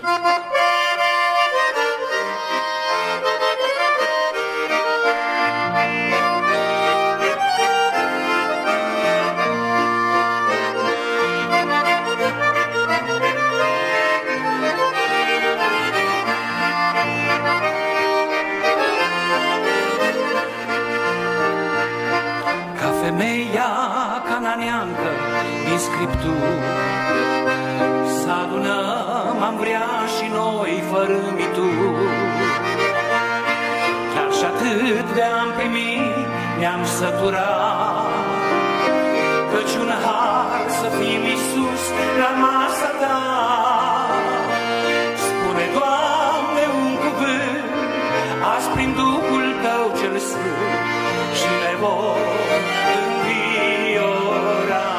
Femeia cananeancă din Scripturi, să adunăm am vrea și noi fărâmituri. Chiar și atât de-am primit, ne-am săturat, căci un har să fim Iisus la masa ta. Spune, Doamne, un cuvânt, azi prin Duhul Tău cel Sfânt, și ne vom înviora.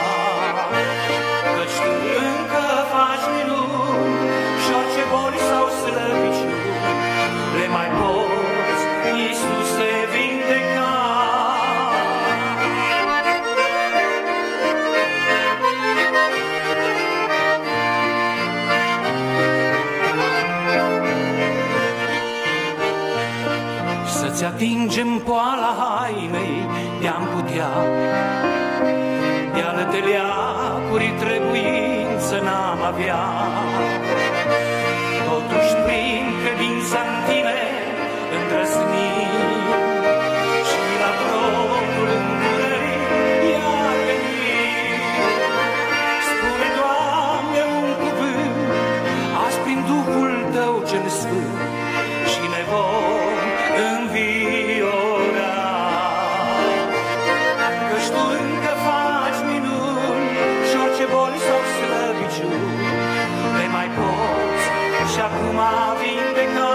Căci Tu încă faci minuni și orice boli sau slăbiciuni le mai poți, Iisuse, vindeca. Să-ți atingem poala hainei de-am putea, de alte leacuri trebuință n-am avea. Totuși prin credința în Tine îndrăznim și la tronul îndurării iar venim. Spune, Doamne, un cuvânt, azi prin Duhul Tău cel Sfânt, și ne vom înviora. Căci Tu încă faci minuni și orice boli sau slăbiciuni le mai poți și acum vindeca.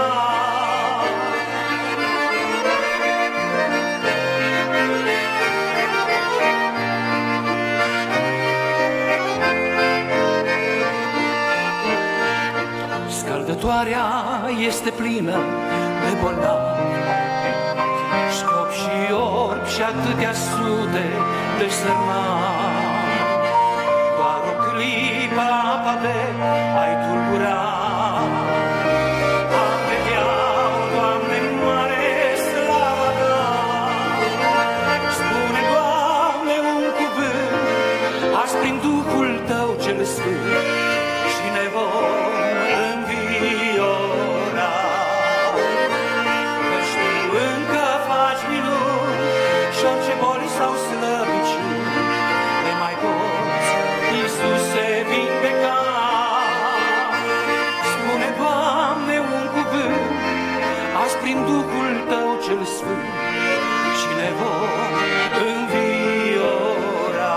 Scăldătoarea este plină de bolnavi, școpi și orbi și atâtea sute de sărmani. Doar o clipă apa de ai tulburat, am vedea-o, Doamne, mare slava Ta. Spune, Doamne, un cuvânt, azi prin Duhul Tău cel Sfânt, și ne vom înviora. Căci Tu încă faci minuni și orice boli sau slăbiciuni le mai poți, Iisuse, vindeca. Spune, Doamne, un cuvânt, azi prin Duhul Tău cel Sfânt, și ne vom înviora.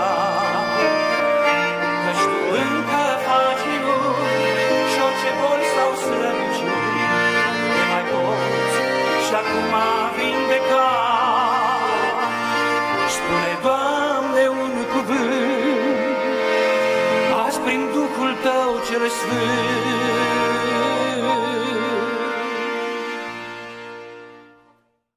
Căci Tu încă faci minuni și orice boli sau slăbiciuni le mai poți și acum vindeca. Spune, Doamne, un cuvânt, azi prin Duhul Tău cel Sfânt,